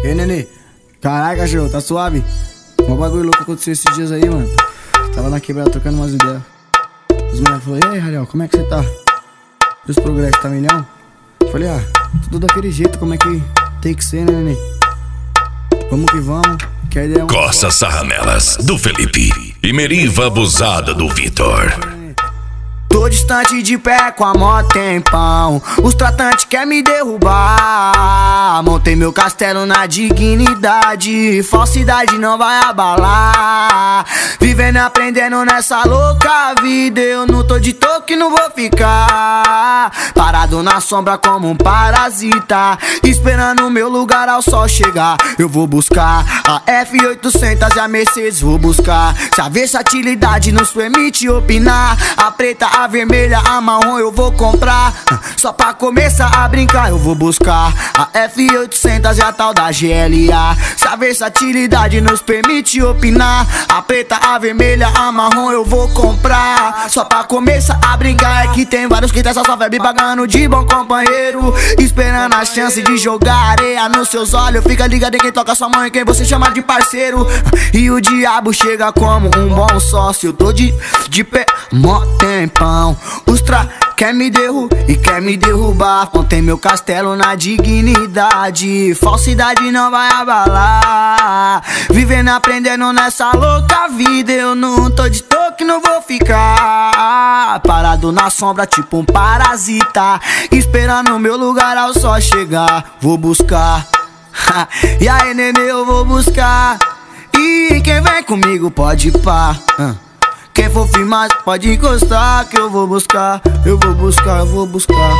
Ei, Nenê. Caralho, cachorro, tá suave? Um bagulho louco aconteceu esses dias aí, mano. Tava na quebrada trocando umas ideias. Os moleques falaram: e aí, Rariel, como é que você tá? E os progressos, tá milhão? Falei: tudo daquele jeito, como é que tem que ser, né, Nenê? Vamos que vamos, que a ideia é Costa Sarramelas, do Felipe. E Meriva Abusada, do Vitor. Tô distante de pé com a mó tempão. Os tratantes querem me derrubar. Montei meu castelo na dignidade. Falsidade não vai abalar. Vivendo e aprendendo nessa louca vida. Eu não tô de toque, não vou ficar parado na sombra como um parasita, esperando o meu lugar ao sol chegar. Eu vou buscar a F800 e a Mercedes vou buscar. Se a versatilidade nos permite opinar, a preta, a vermelha, a marrom eu vou comprar. Só pra começar a brincar eu vou buscar a F800 e a tal da GLA. Se a versatilidade nos permite opinar, a preta, a vermelha, a marrom eu vou comprar. Só pra começar a brincar. É que tem vários que tem essa só febre pagando de bom companheiro, esperando a chance de jogar areia nos seus olhos. Fica ligado em quem toca sua mãe, quem você chama de parceiro. E o diabo chega como um bom sócio. Eu tô de pé, mó tempão. Os quer me derrubar. Montei meu castelo na dignidade. Falsidade não vai abalar. Vivendo, aprendendo nessa louca vida. Eu não tô de toque, não vou ficar parado na sombra tipo um parasita, esperando o meu lugar ao sol chegar. Vou buscar e aí, nenê, eu vou buscar. E quem vem comigo pode ir pá. Quem for firmar pode encostar, que eu vou buscar, eu vou buscar, eu vou buscar.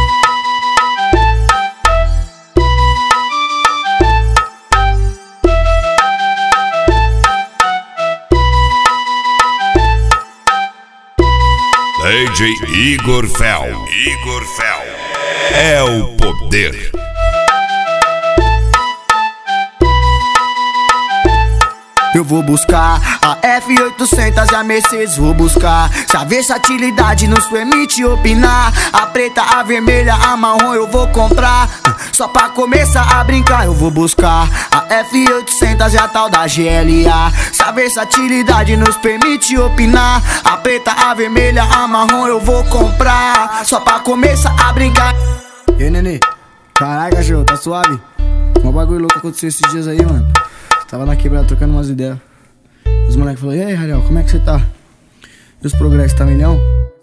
DJ Igor Fel. É o poder. Eu vou buscar a F800 e a Mercedes vou buscar. Se a versatilidade nos permite opinar, a preta, a vermelha, a marrom eu vou comprar. Só pra começar a brincar eu vou buscar a F800 e a tal da GLA. Se a versatilidade nos permite opinar, a preta, a vermelha, a marrom eu vou comprar. Só pra começar a brincar. Ei, Nenê. Caralho, cachorro, tá suave? Um bagulho louco aconteceu esses dias aí, mano. Tava na quebrada trocando umas ideias. Os moleques falaram: e aí, Rariel, como é que você tá? E os progressos, tá milhão?